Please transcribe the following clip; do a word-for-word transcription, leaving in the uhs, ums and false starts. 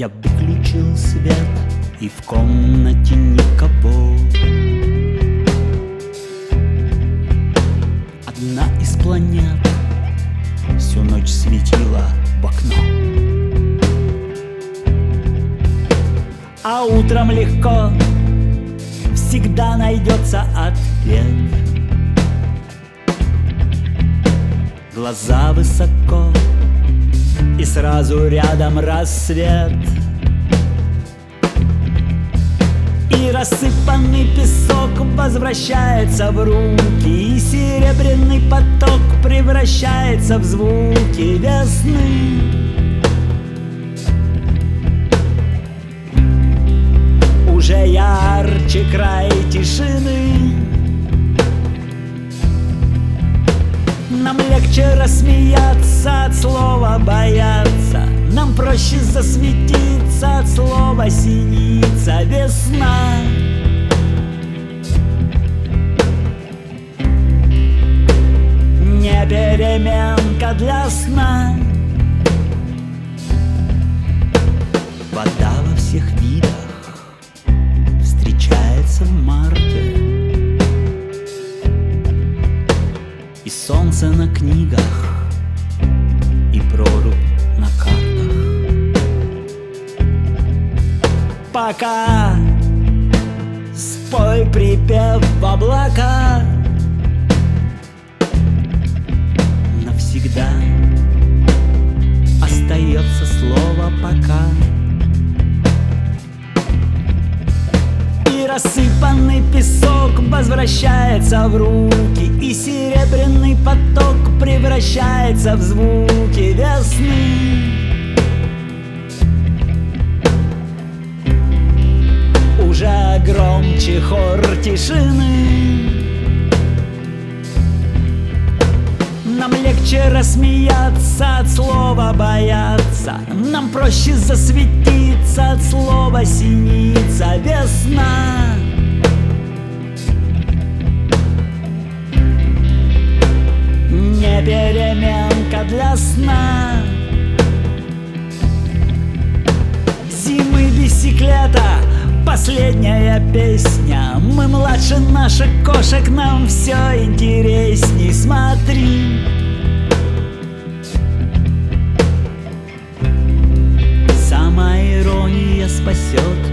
Я выключил свет, и в комнате никого. Одна из планет всю ночь светила в окно. А утром легко всегда найдется ответ. Глаза высоко, и сразу рядом рассвет. И рассыпанный песок возвращается в руки, и серебряный поток превращается в звуки весны. Уже ярче край тишины. Нам легче рассмеяться от слова бояться. Нам проще засветиться от слова синица. Весна. Не переменка для сна. Вода во всех видах встречается в марте. И солнце на книгах, и прорубь на картах. Пока спой припев в облака. Навсегда остается слово «пока». И рассыпанный песок возвращается в руки, и серебряный поток превращается в звуки весны. Уже громче хор тишины. Нам легче рассмеяться от слова бояться. Нам проще засветиться от слова синица. Весна. Не переменка для сна. Зимы бисиклета, последняя песня. Мы младше наших кошек, нам все интересней. Смотри, самая ирония спасет